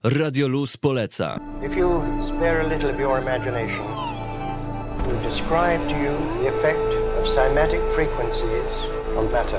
Radio Luz poleca. If you spare a little of your imagination, we'll describe to you the effect of cymatic frequencies on matter.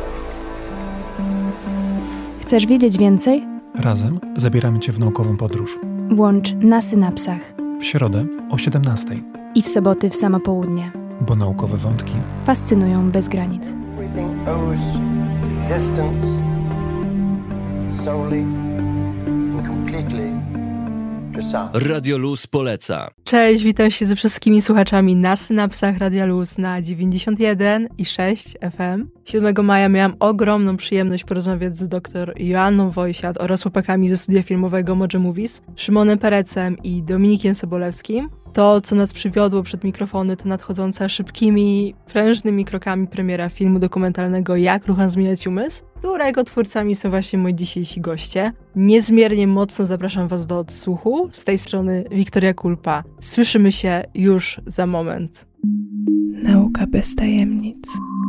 Chcesz wiedzieć więcej? Razem zabieramy Cię w naukową podróż. Włącz Na synapsach. W środę o 17:00. I w soboty w samo południe. Bo naukowe wątki fascynują bez granic. Everything owes its existence solely and completely to sound. Radio Luz poleca. Cześć, witam się ze wszystkimi słuchaczami na synapsach Radia Luz na 91,6 FM. 7 maja miałam ogromną przyjemność porozmawiać z dr Joanną Wojsiat oraz chłopakami ze studia filmowego Mojo Movies, Szymonem Perecem i Dominikiem Sobolewskim. To, co nas przywiodło przed mikrofony, to nadchodząca szybkimi, prężnymi krokami premiera filmu dokumentalnego Jak ruchem zmieniać umysł, którego twórcami są właśnie moi dzisiejsi goście. Niezmiernie mocno zapraszam Was do odsłuchu. Z tej strony Wiktoria Kulpa. Słyszymy się już za moment. Nauka bez tajemnic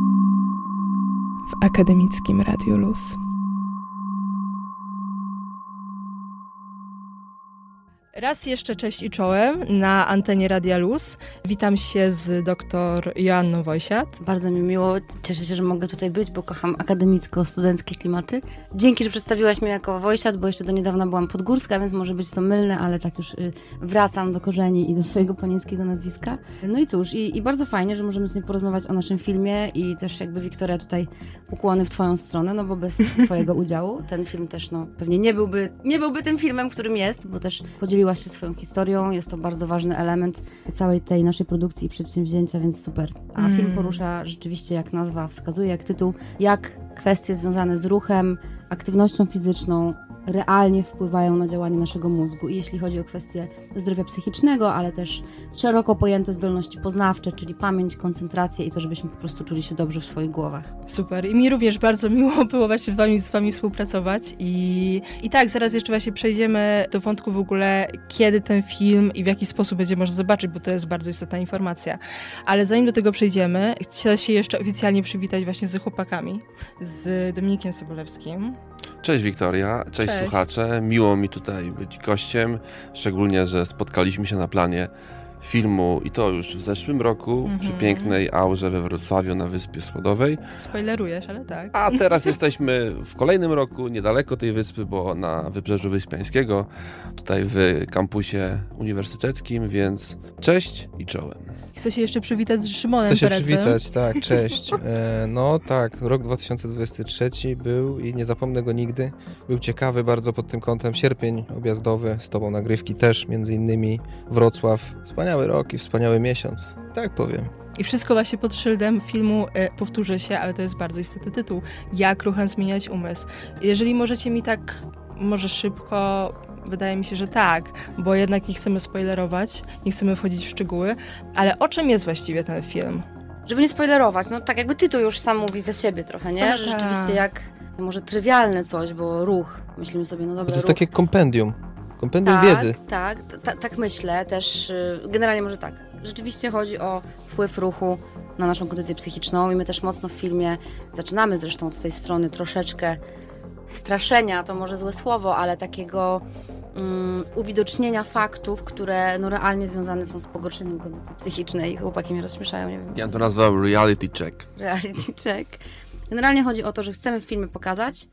w akademickim Radiu Luz. Raz jeszcze cześć i czołem na antenie Radia Luz. Witam się z dr Joanną Wojsiat. Bardzo mi miło, cieszę się, że mogę tutaj być, bo kocham akademicko-studenckie klimaty. Dzięki, że przedstawiłaś mnie jako Wojsiat, bo jeszcze do niedawna byłam podgórska, więc może być to mylne, ale tak już wracam do korzeni i do swojego panieńskiego nazwiska. No i cóż, i bardzo fajnie, że możemy sobie porozmawiać o naszym filmie i też jakby Wiktoria tutaj ukłony w twoją stronę, no bo bez twojego udziału ten film też pewnie nie byłby tym filmem, którym jest, bo też podzieliłaś się swoją historią, jest to bardzo ważny element całej tej naszej produkcji i przedsięwzięcia, więc super. A film porusza rzeczywiście, jak nazwa wskazuje, jak tytuł, jak kwestie związane z ruchem, aktywnością fizyczną realnie wpływają na działanie naszego mózgu. I jeśli chodzi o kwestie zdrowia psychicznego, ale też szeroko pojęte zdolności poznawcze, czyli pamięć, koncentrację i to, żebyśmy po prostu czuli się dobrze w swoich głowach. Super. I mi również bardzo miło było właśnie z wami współpracować. I tak, zaraz jeszcze właśnie przejdziemy do wątku w ogóle, kiedy ten film i w jaki sposób będzie można zobaczyć, bo to jest bardzo istotna informacja. Ale zanim do tego przejdziemy, chcę się jeszcze oficjalnie przywitać właśnie z chłopakami, z Dominikiem Sobolewskim. Cześć Wiktoria, cześć słuchacze, miło mi tutaj być gościem, szczególnie, że spotkaliśmy się na planie filmu i to już w zeszłym roku przy pięknej aurze we Wrocławiu na Wyspie Słodowej. Spoilerujesz, ale tak. A teraz jesteśmy w kolejnym roku, niedaleko tej wyspy, bo na Wybrzeżu Wyspiańskiego, tutaj w kampusie uniwersyteckim, więc cześć i czołem. Chcę się jeszcze przywitać z Szymonem Perecem. Perecem. Chcę się przywitać, tak, cześć. No tak, rok 2023 był i nie zapomnę go nigdy. Był ciekawy bardzo pod tym kątem. Sierpień objazdowy, z tobą nagrywki też, między innymi Wrocław. Wspaniały rok i wspaniały miesiąc, tak powiem. I wszystko właśnie pod szyldem filmu, powtórzę się, ale to jest bardzo istotny tytuł, Jak ruchem zmieniać umysł. Jeżeli możecie mi tak, może szybko, wydaje mi się, że tak, bo jednak nie chcemy spoilerować, nie chcemy wchodzić w szczegóły, ale o czym jest właściwie ten film? Żeby nie spoilerować, no tak jakby tytuł już sam mówi za siebie trochę, nie? Że rzeczywiście jak, może trywialne coś, bo ruch, myślimy sobie, no dobra, To jest ruch. takie kompendium wiedzy. Tak myślę też, generalnie może tak. Rzeczywiście chodzi o wpływ ruchu na naszą kondycję psychiczną i my też mocno w filmie zaczynamy zresztą od tej strony troszeczkę straszenia, to może złe słowo, ale takiego uwidocznienia faktów, które realnie związane są z pogorszeniem kondycji psychicznej. Chłopaki mnie rozśmieszają, nie wiem. Ja to nazwał reality check. Reality check. Generalnie chodzi o to, że chcemy w filmie pokazać,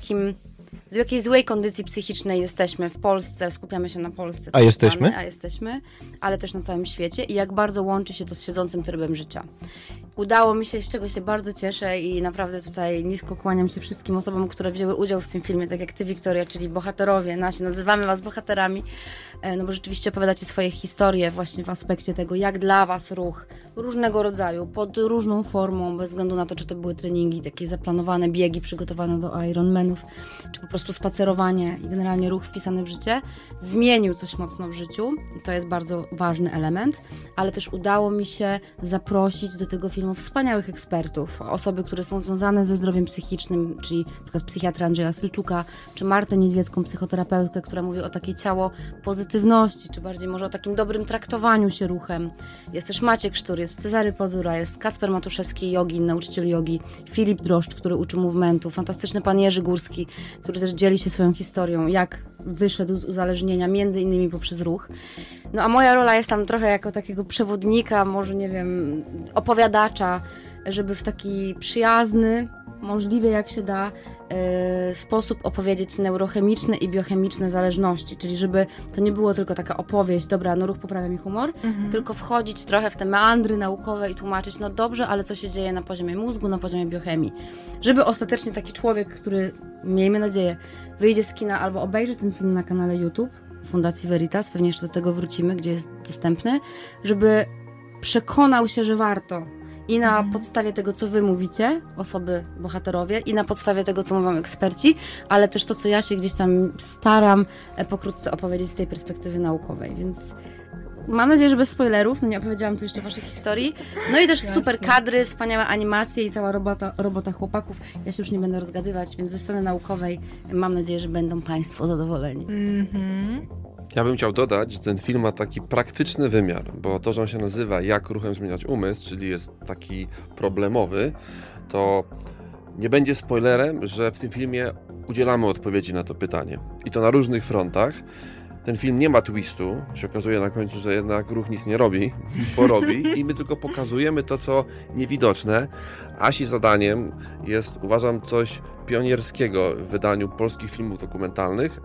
z jakiej złej kondycji psychicznej jesteśmy w Polsce, skupiamy się na Polsce. A jesteśmy, ale też na całym świecie i jak bardzo łączy się to z siedzącym trybem życia. Udało mi się, z czego się bardzo cieszę i naprawdę tutaj nisko kłaniam się wszystkim osobom, które wzięły udział w tym filmie, tak jak ty, Wiktoria, czyli bohaterowie nasi, nazywamy was bohaterami, no bo rzeczywiście opowiadacie swoje historie właśnie w aspekcie tego, jak dla was ruch różnego rodzaju, pod różną formą, bez względu na to, czy to były treningi, takie zaplanowane biegi przygotowane do Ironmanów, czy po prostu spacerowanie i generalnie ruch wpisany w życie, zmienił coś mocno w życiu i to jest bardzo ważny element, ale też udało mi się zaprosić do tego filmu wspaniałych ekspertów, osoby, które są związane ze zdrowiem psychicznym, czyli np. psychiatra Andrzeja Sylczuka, czy Martę Niedźwiecką, psychoterapeutkę, która mówi o takiej ciało pozytywności, czy bardziej może o takim dobrym traktowaniu się ruchem. Jest też Maciek Sztur, jest Cezary Pozura, jest Kacper Matuszewski, jogin, nauczyciel jogi, Filip Droszcz, który uczy movementu, fantastyczny pan Jerzy Górski, który też dzieli się swoją historią, jak wyszedł z uzależnienia, między innymi poprzez ruch. No a moja rola jest tam trochę jako takiego przewodnika, może nie wiem, opowiadacza, żeby w taki przyjazny, możliwie jak się da, sposób opowiedzieć neurochemiczne i biochemiczne zależności, czyli żeby to nie było tylko taka opowieść, dobra, no ruch poprawia mi humor, tylko wchodzić trochę w te meandry naukowe i tłumaczyć, no dobrze, ale co się dzieje na poziomie mózgu, na poziomie biochemii. Żeby ostatecznie taki człowiek, który, miejmy nadzieję, wyjdzie z kina albo obejrzy ten film na kanale YouTube Fundacji Veritas, pewnie jeszcze do tego wrócimy, gdzie jest dostępny, żeby przekonał się, że warto. I na podstawie tego, co wy mówicie, osoby, bohaterowie, i na podstawie tego, co mówią eksperci, ale też to, co ja się gdzieś tam staram pokrótce opowiedzieć z tej perspektywy naukowej, więc mam nadzieję, że bez spoilerów, no nie opowiedziałam tu jeszcze waszej historii. No i też super kadry, wspaniałe animacje i cała robota chłopaków. Ja się już nie będę rozgadywać, więc ze strony naukowej mam nadzieję, że będą państwo zadowoleni. Ja bym chciał dodać, że ten film ma taki praktyczny wymiar, bo to, że on się nazywa Jak ruchem zmieniać umysł, czyli jest taki problemowy, to nie będzie spoilerem, że w tym filmie udzielamy odpowiedzi na to pytanie. I to na różnych frontach. Ten film nie ma twistu, się okazuje na końcu, że jednak ruch nic nie robi, porobi i my tylko pokazujemy to, co niewidoczne. Asi zadaniem jest, uważam, coś pionierskiego w wydaniu polskich filmów dokumentalnych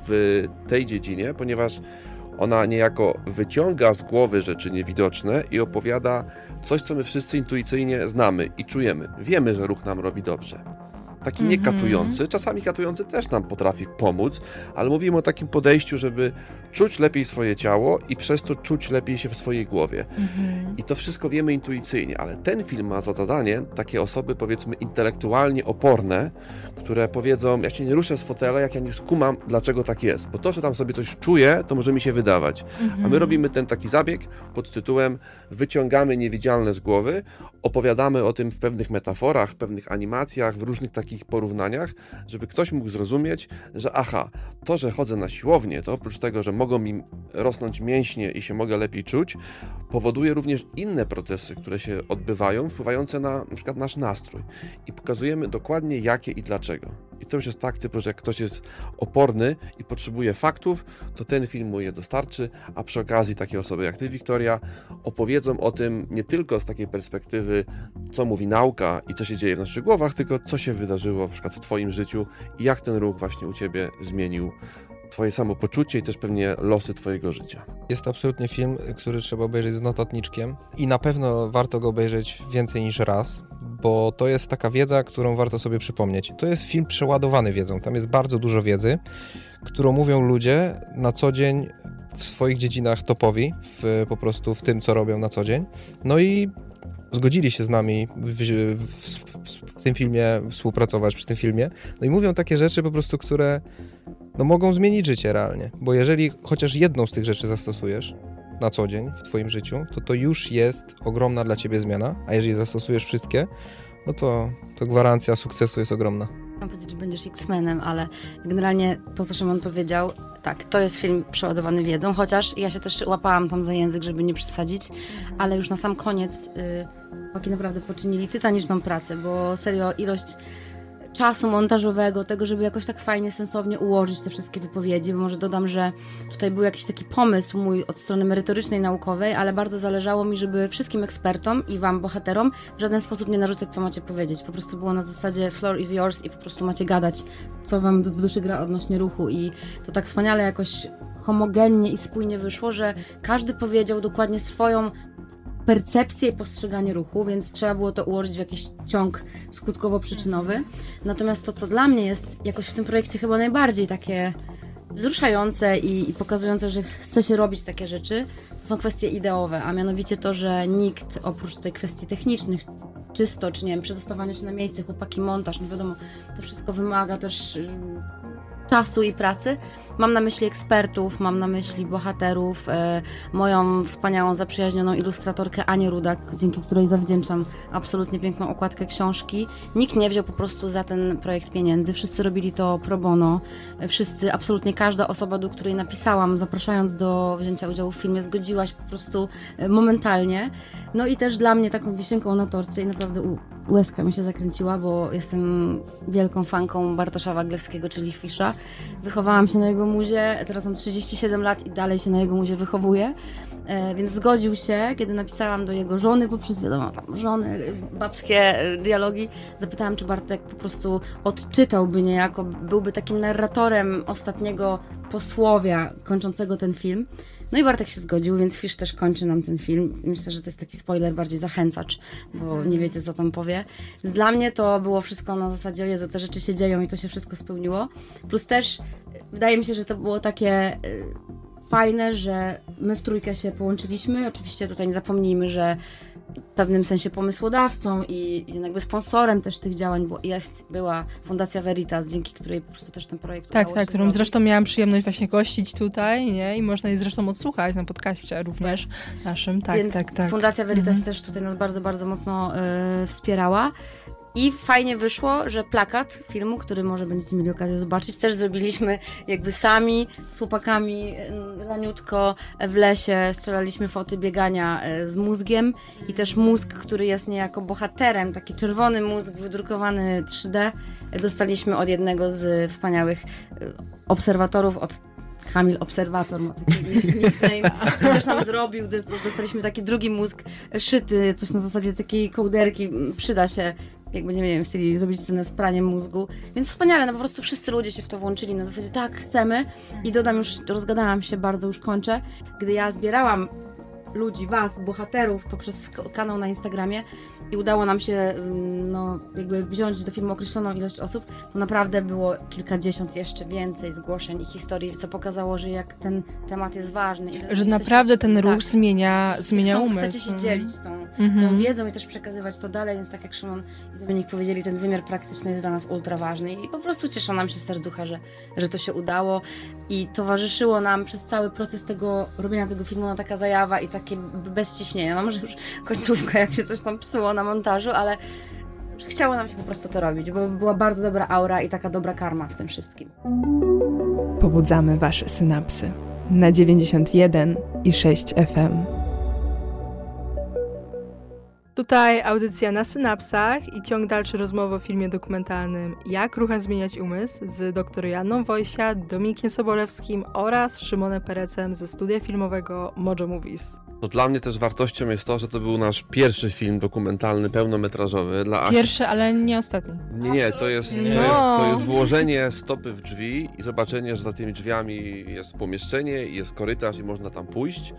w tej dziedzinie, ponieważ ona niejako wyciąga z głowy rzeczy niewidoczne i opowiada coś, co my wszyscy intuicyjnie znamy i czujemy. Wiemy, że ruch nam robi dobrze. Taki niekatujący, czasami katujący też nam potrafi pomóc, ale mówimy o takim podejściu, żeby czuć lepiej swoje ciało i przez to czuć lepiej się w swojej głowie. I to wszystko wiemy intuicyjnie, ale ten film ma za zadanie takie osoby, powiedzmy, intelektualnie oporne, które powiedzą, ja się nie ruszę z fotela, jak ja nie skumam, dlaczego tak jest. Bo to, że tam sobie coś czuję, to może mi się wydawać. A my robimy ten taki zabieg pod tytułem wyciągamy niewidzialne z głowy, opowiadamy o tym w pewnych metaforach, w pewnych animacjach, w różnych takich porównaniach, żeby ktoś mógł zrozumieć, że aha, to, że chodzę na siłownię, to oprócz tego, że mogą mi rosnąć mięśnie i się mogę lepiej czuć, powoduje również inne procesy, które się odbywają, wpływające na przykład nasz nastrój. I pokazujemy dokładnie jakie i dlaczego. I to już jest tak typu, że jak ktoś jest oporny i potrzebuje faktów, to ten film mu je dostarczy, a przy okazji takie osoby jak ty, Wiktoria, opowiedzą o tym nie tylko z takiej perspektywy, co mówi nauka i co się dzieje w naszych głowach, tylko co się wydarzyło na przykład w twoim życiu i jak ten ruch właśnie u ciebie zmienił twoje samopoczucie i też pewnie losy twojego życia. Jest to absolutnie film, który trzeba obejrzeć z notatniczkiem i na pewno warto go obejrzeć więcej niż raz, bo to jest taka wiedza, którą warto sobie przypomnieć. To jest film przeładowany wiedzą, tam jest bardzo dużo wiedzy, którą mówią ludzie na co dzień w swoich dziedzinach topowi, po prostu w tym, co robią na co dzień. No i zgodzili się z nami w tym filmie współpracować, przy tym filmie. No i mówią takie rzeczy po prostu, które mogą zmienić życie realnie. Bo jeżeli chociaż jedną z tych rzeczy zastosujesz na co dzień w twoim życiu, to już jest ogromna dla ciebie zmiana, a jeżeli zastosujesz wszystkie, no to gwarancja sukcesu jest ogromna. Mam powiedzieć, że będziesz X-Menem, ale generalnie to, co Szymon powiedział, tak, to jest film przeładowany wiedzą, chociaż ja się też łapałam tam za język, żeby nie przesadzić, ale już na sam koniec chłopaki naprawdę poczynili tytaniczną pracę, bo serio ilość czasu montażowego, tego, żeby jakoś tak fajnie, sensownie ułożyć te wszystkie wypowiedzi, bo może dodam, że tutaj był jakiś taki pomysł mój od strony merytorycznej, naukowej, ale bardzo zależało mi, żeby wszystkim ekspertom i wam, bohaterom, w żaden sposób nie narzucać, co macie powiedzieć. Po prostu było na zasadzie floor is yours i po prostu macie gadać, co wam w duszy gra odnośnie ruchu i to tak wspaniale jakoś homogennie i spójnie wyszło, że każdy powiedział dokładnie swoją percepcję i postrzeganie ruchu, więc trzeba było to ułożyć w jakiś ciąg skutkowo-przyczynowy. Natomiast to, co dla mnie jest jakoś w tym projekcie chyba najbardziej takie wzruszające i pokazujące, że chce się robić takie rzeczy, to są kwestie ideowe, a mianowicie to, że nikt oprócz tutaj kwestii technicznych, czysto, czy nie wiem, przedostawanie się na miejsce, chłopaki, montaż, no wiadomo, to wszystko wymaga też czasu i pracy. Mam na myśli ekspertów, mam na myśli bohaterów, moją wspaniałą, zaprzyjaźnioną ilustratorkę Anię Rudak, dzięki której zawdzięczam absolutnie piękną okładkę książki. Nikt nie wziął po prostu za ten projekt pieniędzy, wszyscy robili to pro bono, wszyscy, absolutnie każda osoba, do której napisałam, zapraszając do wzięcia udziału w filmie, zgodziła się po prostu momentalnie. No i też dla mnie taką wisienką na torcie i naprawdę łezka mi się zakręciła, bo jestem wielką fanką Bartosza Waglewskiego, czyli Fisza. Wychowałam się na jego jego muzie, teraz mam 37 lat i dalej się na jego muzie wychowuję, więc zgodził się, kiedy napisałam do jego żony, poprzez wiadomo, tam żony, babskie dialogi, zapytałam, czy Bartek po prostu odczytałby niejako, byłby takim narratorem ostatniego posłowia kończącego ten film. No i Bartek się zgodził, więc Fisz też kończy nam ten film. Myślę, że to jest taki spoiler, bardziej zachęcacz, bo nie wiecie, co tam powie. Więc dla mnie to było wszystko na zasadzie, o Jezu, te rzeczy się dzieją i to się wszystko spełniło. Plus też wydaje mi się, że to było takie fajne, że my w trójkę się połączyliśmy. Oczywiście tutaj nie zapomnijmy, że w pewnym sensie pomysłodawcą i jakby sponsorem też tych działań była Fundacja Veritas, dzięki której po prostu też ten projekt udało się którą zrobić. zresztą miałam przyjemność właśnie gościć tutaj, nie? I można jej zresztą odsłuchać na podcaście również naszym. Więc Fundacja Veritas też tutaj nas bardzo, bardzo mocno wspierała. I fajnie wyszło, że plakat filmu, który może będziecie mieli okazję zobaczyć, też zrobiliśmy jakby sami, z chłopakami laniutko w lesie, strzelaliśmy foty biegania z mózgiem i też mózg, który jest niejako bohaterem, taki czerwony mózg wydrukowany 3D, dostaliśmy od jednego z wspaniałych obserwatorów, od Kamil Obserwator ma taki nickname, też nam zrobił, dostaliśmy taki drugi mózg szyty, coś na zasadzie takiej kołderki, przyda się, jak będziemy, nie wiem, chcieli zrobić scenę z praniem mózgu, więc wspaniale, no po prostu wszyscy ludzie się w to włączyli, na zasadzie tak, chcemy i dodam, już rozgadałam się bardzo, już kończę, gdy ja zbierałam ludzi, was, bohaterów poprzez kanał na Instagramie i udało nam się no, jakby wziąć do filmu określoną ilość osób, to naprawdę było kilkadziesiąt jeszcze więcej zgłoszeń i historii, co pokazało, że jak ten temat jest ważny. Że naprawdę ten ruch zmienia umysł. Chcecie się dzielić tą wiedzą i też przekazywać to dalej, więc tak jak Szymon i Dominik powiedzieli, ten wymiar praktyczny jest dla nas ultra ważny i po prostu cieszą nam się serducha, że to się udało i towarzyszyło nam przez cały proces tego robienia tego filmu no, taka zajawa i takie bez ciśnienia. No może już końcówka, jak się coś tam psuło na montażu, ale chciało nam się po prostu to robić, bo była bardzo dobra aura i taka dobra karma w tym wszystkim. Pobudzamy wasze synapsy na 91,6 FM. Tutaj audycja na synapsach i ciąg dalszy rozmowy o filmie dokumentalnym Jak ruchem zmieniać umysł z dr Joanną Wojsiak, Dominikiem Sobolewskim oraz Szymonem Perecem ze studia filmowego Mojo Movies. To dla mnie też wartością jest to, że to był nasz pierwszy film dokumentalny, pełnometrażowy dla Asi. Pierwszy, ale nie ostatni. Nie, to jest włożenie stopy w drzwi i zobaczenie, że za tymi drzwiami jest pomieszczenie i jest korytarz i można tam pójść.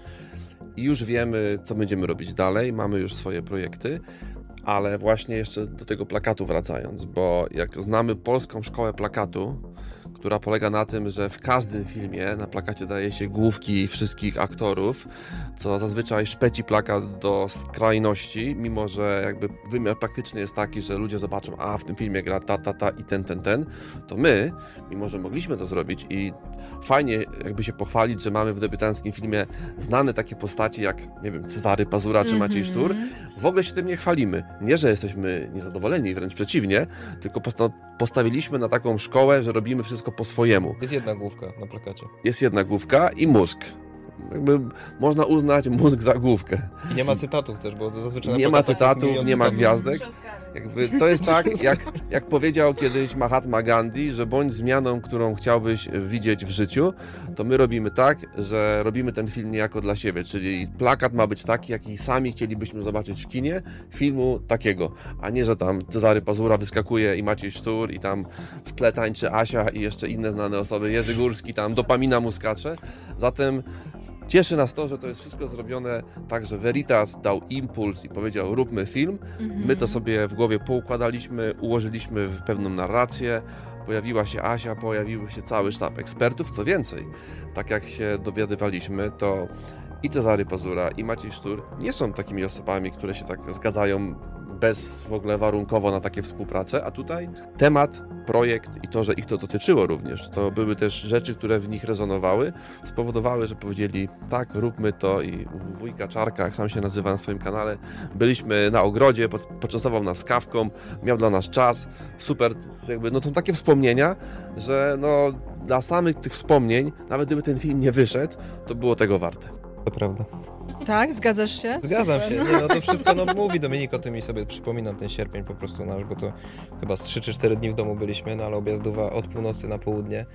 I już wiemy, co będziemy robić dalej, mamy już swoje projekty, ale właśnie jeszcze do tego plakatu wracając, bo jak znamy polską szkołę plakatu, która polega na tym, że w każdym filmie na plakacie daje się główki wszystkich aktorów, co zazwyczaj szpeci plakat do skrajności, mimo że jakby wymiar praktyczny jest taki, że ludzie zobaczą, a w tym filmie gra ta i ten, to my, mimo że mogliśmy to zrobić i fajnie jakby się pochwalić, że mamy w debiutanckim filmie znane takie postaci jak, nie wiem, Cezary Pazura czy Maciej Sztur, w ogóle się tym nie chwalimy. Nie, że jesteśmy niezadowoleni, wręcz przeciwnie, tylko postawiliśmy na taką szkołę, że robimy wszystko po swojemu. Jest jedna główka na plakacie. Jest jedna główka i mózg. Jakby można uznać mózg za główkę. I nie ma cytatów też, bo zazwyczaj nie ma cytatów, nie ma gwiazdek. Jakby to jest tak, jak powiedział kiedyś Mahatma Gandhi, że bądź zmianą, którą chciałbyś widzieć w życiu, to my robimy tak, że robimy ten film niejako dla siebie, czyli plakat ma być taki, jaki sami chcielibyśmy zobaczyć w kinie, filmu takiego, a nie, że tam Cezary Pazura wyskakuje i Maciej Sztur i tam w tle tańczy Asia i jeszcze inne znane osoby, Jerzy Górski, tam dopamina mu skacze. Zatem cieszy nas to, że to jest wszystko zrobione tak, że Veritas dał impuls i powiedział róbmy film. My to sobie w głowie poukładaliśmy, ułożyliśmy w pewną narrację. Pojawiła się Asia, pojawił się cały sztab ekspertów. Co więcej, tak jak się dowiadywaliśmy, to i Cezary Pazura, i Maciej Sztur nie są takimi osobami, które się tak zgadzają bez w ogóle warunkowo na takie współprace, a tutaj temat, projekt i to, że ich to dotyczyło również, to były też rzeczy, które w nich rezonowały, spowodowały, że powiedzieli tak, róbmy to i wujka Czarka, jak sam się nazywa na swoim kanale, byliśmy na ogrodzie, poczęstował nas kawką, miał dla nas czas, super, jakby no są takie wspomnienia, że no dla samych tych wspomnień, nawet gdyby ten film nie wyszedł, to było tego warte. To prawda. Tak? Zgadzasz się? Zgadzam się. Nie, no to wszystko mówi Dominik o tym i sobie przypominam ten sierpień po prostu nasz, bo to chyba z 3 czy 4 dni w domu byliśmy, no ale objazdowa od północy na południe.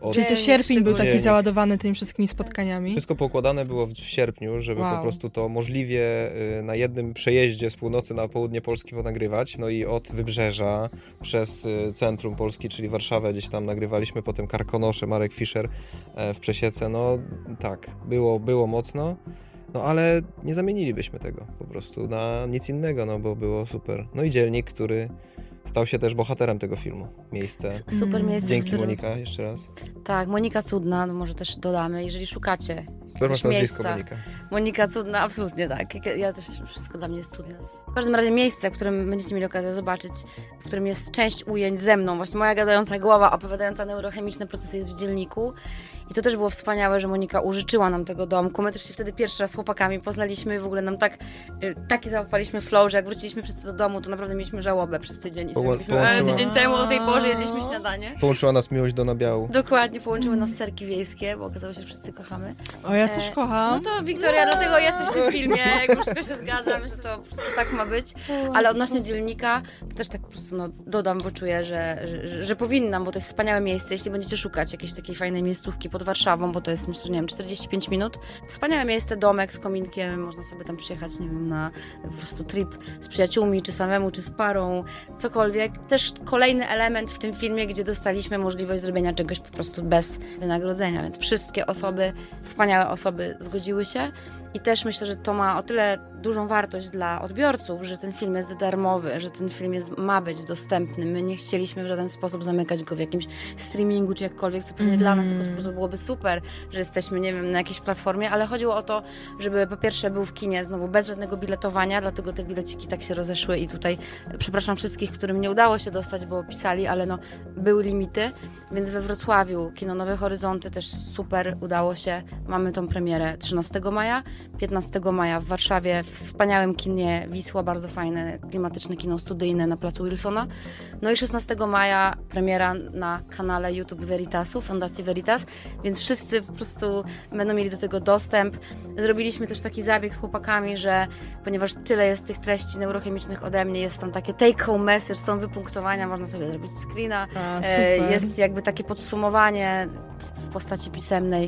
Czyli to sierpień był taki Dziennik. załadowany tymi wszystkimi spotkaniami? Wszystko poukładane było w sierpniu, żeby po prostu to możliwie na jednym przejeździe z północy na południe Polski ponagrywać. No i od Wybrzeża przez centrum Polski, czyli Warszawę, gdzieś tam nagrywaliśmy, potem Karkonosze, Marek Fischer w Przesiece. No tak, było mocno. No ale nie zamienilibyśmy tego po prostu na nic innego, no bo było super. No i Dzielnik, który stał się też bohaterem tego filmu. Miejsce. Super miejsce. Dzięki Monika jeszcze raz. Tak, Monika Cudna, no może też dodamy, jeżeli szukacie Super masz nazwisko, miejsca. Monika. Monika Cudna, absolutnie tak. Ja też, wszystko dla mnie jest cudne. W każdym razie miejsce, w którym będziecie mieli okazję zobaczyć, w którym jest część ujęć ze mną, właśnie moja gadająca głowa opowiadająca neurochemiczne procesy jest w Dzielniku. I to też było wspaniałe, że Monika użyczyła nam tego domku. My też się wtedy pierwszy raz z chłopakami poznaliśmy i w ogóle nam taki załapaliśmy flow, że jak wróciliśmy wszyscy do domu, to naprawdę mieliśmy żałobę przez tydzień. I sobie mówiliśmy, tydzień temu o tej porze jedliśmy śniadanie. Połączyła nas miłość do nabiału. Dokładnie, połączyły nas serki wiejskie, bo okazało się, że wszyscy kochamy. O, ja też kocham. No to Wiktoria, dlatego jesteś w tym filmie, jak już wszystko się zgadza, myślę, że to po prostu tak ma być. Ale odnośnie Dzielnika, to też tak po prostu dodam, bo czuję, że powinnam, bo to jest wspaniałe miejsce, jeśli będziecie szukać jakiejś takiej fajnej miejscówki pod Warszawą, bo to jest, myślę, nie wiem, 45 minut. Wspaniałe miejsce, domek z kominkiem, można sobie tam przyjechać, nie wiem, na po prostu trip z przyjaciółmi, czy samemu, czy z parą, cokolwiek. Też kolejny element w tym filmie, gdzie dostaliśmy możliwość zrobienia czegoś po prostu bez wynagrodzenia, więc wszystkie osoby, wspaniałe osoby zgodziły się i też myślę, że to ma o tyle dużą wartość dla odbiorców, że ten film jest darmowy, że ten film ma być dostępny. My nie chcieliśmy w żaden sposób zamykać go w jakimś streamingu, czy jakkolwiek, co pewnie dla nas jako twórców byłoby super, że jesteśmy, nie wiem, na jakiejś platformie, ale chodziło o to, żeby po pierwsze był w kinie znowu bez żadnego biletowania, dlatego te bileciki tak się rozeszły i tutaj przepraszam wszystkich, którym nie udało się dostać, bo pisali, ale no były limity, więc we Wrocławiu kino Nowe Horyzonty też super udało się. Mamy tą premierę 13 maja, 15 maja w Warszawie w wspaniałym kinie Wisła, bardzo fajne, klimatyczne kino studyjne na placu Wilsona. No i 16 maja premiera na kanale YouTube Veritasu, Fundacji Veritas, więc wszyscy po prostu będą mieli do tego dostęp. Zrobiliśmy też taki zabieg z chłopakami, że ponieważ tyle jest tych treści neurochemicznych ode mnie, jest tam takie take home message, są wypunktowania, można sobie zrobić screena, jest jakby takie podsumowanie w postaci pisemnej.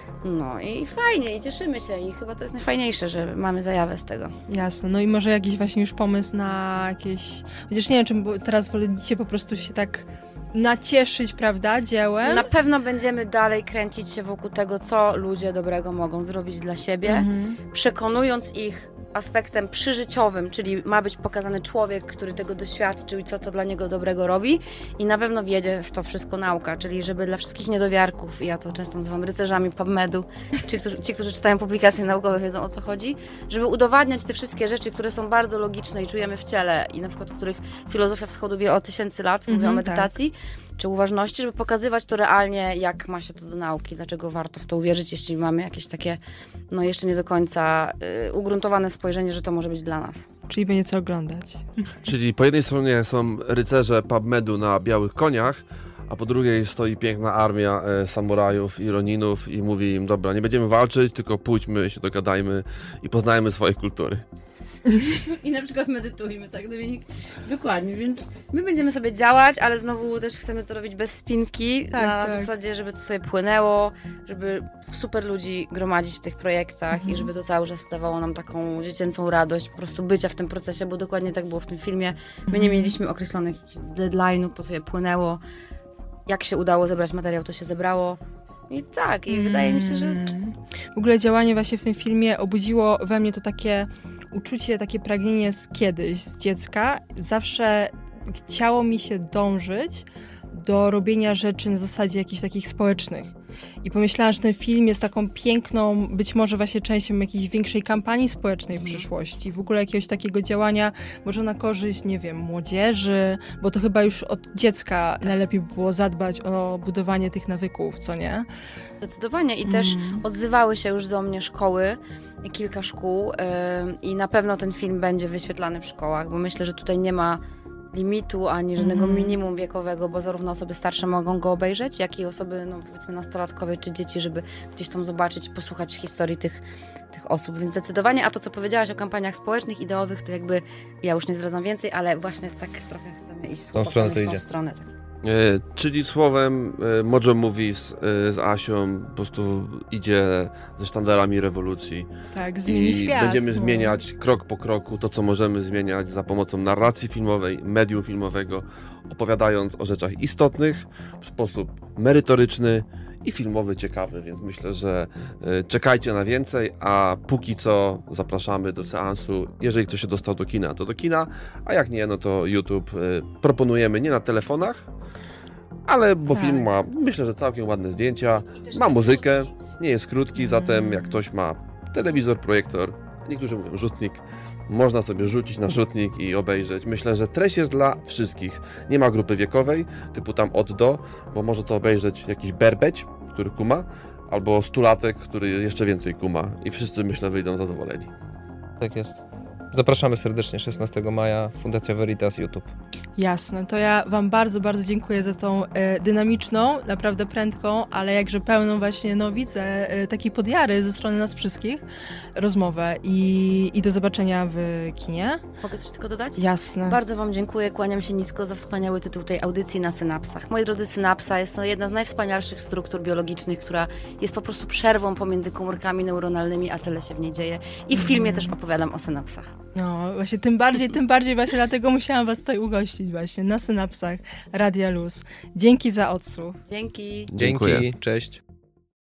No i fajnie, i cieszymy się i chyba to jest najfajniejsze, że mamy zajawę z tego. Jasne, no i może jakiś właśnie już pomysł na jakieś... Chociaż nie wiem, czy teraz wolicie po prostu się tak nacieszyć, prawda, dziełem? Na pewno będziemy dalej kręcić się wokół tego, co ludzie dobrego mogą zrobić dla siebie, przekonując ich aspektem przyżyciowym, czyli ma być pokazany człowiek, który tego doświadczył i co dla niego dobrego robi i na pewno wiedzie w to wszystko nauka, czyli żeby dla wszystkich niedowiarków, ja to często nazywam rycerzami PubMedu, ci, którzy czytają publikacje naukowe, wiedzą o co chodzi, żeby udowadniać te wszystkie rzeczy, które są bardzo logiczne i czujemy w ciele i na przykład których filozofia wschodu wie o 1000 lat, mówię o medytacji, czy uważności, żeby pokazywać to realnie, jak ma się to do nauki, dlaczego warto w to uwierzyć, jeśli mamy jakieś takie, no jeszcze nie do końca ugruntowane spojrzenie, że to może być dla nas. Czyli będzie co oglądać. Czyli po jednej stronie są rycerze PubMedu na białych koniach, a po drugiej stoi piękna armia samurajów i roninów i mówi im, dobra, nie będziemy walczyć, tylko pójdźmy, się dogadajmy i poznajmy swoje kultury. I na przykład medytujmy, tak, Dominik? Dokładnie, więc my będziemy sobie działać, ale znowu też chcemy to robić bez spinki, na zasadzie, żeby to sobie płynęło, żeby super ludzi gromadzić w tych projektach i żeby to cały czas dawało nam taką dziecięcą radość po prostu bycia w tym procesie, bo dokładnie tak było w tym filmie. My nie mieliśmy określonych deadline'ów, to sobie płynęło. Jak się udało zebrać materiał, to się zebrało. I tak, i wydaje mi się, że... W ogóle działanie właśnie w tym filmie obudziło we mnie to takie uczucie, takie pragnienie z kiedyś, z dziecka. Zawsze chciało mi się dążyć do robienia rzeczy na zasadzie jakichś takich społecznych. I pomyślałam, że ten film jest taką piękną, być może właśnie częścią jakiejś większej kampanii społecznej w przyszłości. W ogóle jakiegoś takiego działania może na korzyść, nie wiem, młodzieży, bo to chyba już od dziecka najlepiej by było zadbać o budowanie tych nawyków, co nie? Zdecydowanie i też odzywały się już do mnie szkoły, kilka szkół i na pewno ten film będzie wyświetlany w szkołach, bo myślę, że tutaj nie ma limitu, ani żadnego minimum wiekowego, bo zarówno osoby starsze mogą go obejrzeć, jak i osoby, no powiedzmy nastolatkowe czy dzieci, żeby gdzieś tam zobaczyć, posłuchać historii tych osób, więc zdecydowanie, a to co powiedziałaś o kampaniach społecznych, ideowych, to jakby ja już nie zdradzam więcej, ale właśnie tak trochę chcemy iść z chłopakami w tą stronę. Tak. Czyli słowem Mojo Movies z Asią po prostu idzie ze sztandarami rewolucji. Tak, zmieni świat. Będziemy zmieniać krok po kroku to, co możemy zmieniać za pomocą narracji filmowej, medium filmowego, opowiadając o rzeczach istotnych w sposób merytoryczny i filmowy ciekawy, więc myślę, że czekajcie na więcej, a póki co zapraszamy do seansu. Jeżeli ktoś się dostał do kina, to do kina, a jak nie, no to YouTube proponujemy nie na telefonach, ale bo film ma, myślę, że całkiem ładne zdjęcia, ma muzykę, nie jest krótki, zatem jak ktoś ma telewizor, projektor, niektórzy mówią rzutnik, można sobie rzucić na rzutnik i obejrzeć. Myślę, że treść jest dla wszystkich. Nie ma grupy wiekowej, typu tam od do, bo może to obejrzeć jakiś berbeć, który kuma, albo stulatek, który jeszcze więcej kuma. I wszyscy, myślę, wyjdą zadowoleni. Tak jest. Zapraszamy serdecznie 16 maja, Fundacja Veritas, YouTube. Jasne, to ja wam bardzo, bardzo dziękuję za tą dynamiczną, naprawdę prędką, ale jakże pełną właśnie, no widzę, takiej podjary ze strony nas wszystkich rozmowę i do zobaczenia w kinie. Mogę coś tylko dodać? Jasne. Bardzo wam dziękuję, kłaniam się nisko za wspaniały tytuł tej audycji na synapsach. Moi drodzy, synapsa jest to jedna z najwspanialszych struktur biologicznych, która jest po prostu przerwą pomiędzy komórkami neuronalnymi, a tyle się w niej dzieje. I w filmie też opowiadam o synapsach. No właśnie, tym bardziej właśnie dlatego musiałam was tutaj ugościć właśnie na synapsach Radia Luz. Dzięki za odsłuch. Dzięki. Dzięki, cześć.